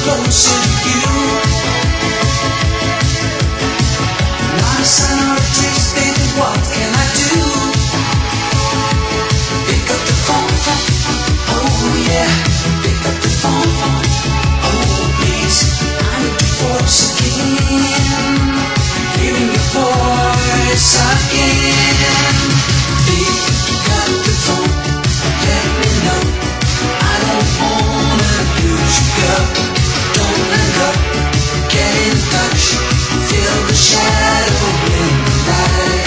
closer to you. Not a sign or a trace, baby, what can I do? Pick up the phone, oh yeah. Pick up the phone, oh please. I need your voice again. Hearing your voice again. Pick up the phone, let me know. I don't wanna lose you, girl. Don't hang up, get in touch. Feel the shadow in the light.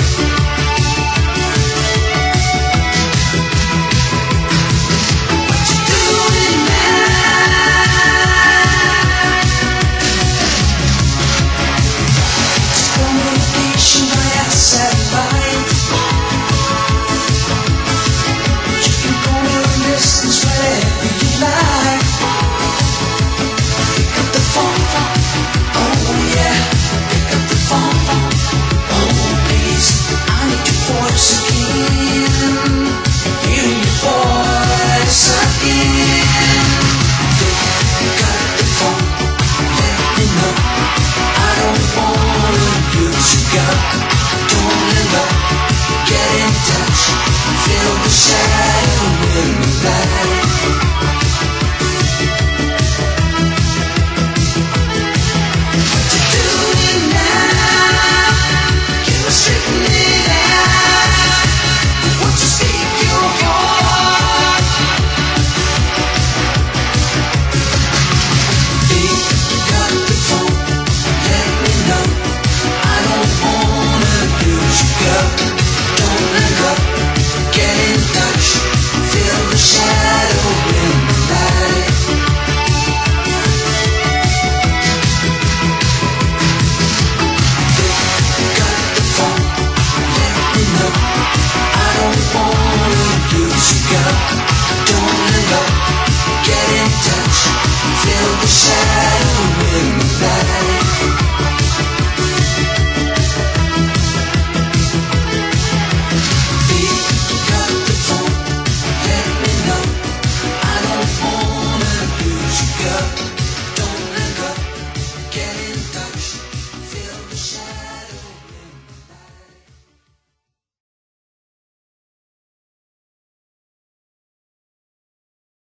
What you doing now? Communication via satellite. You can call me long distance wherever you like. Pick up the phone, oh yeah. Pick up the phone, oh please. I need your voice again. Hearing your voice again.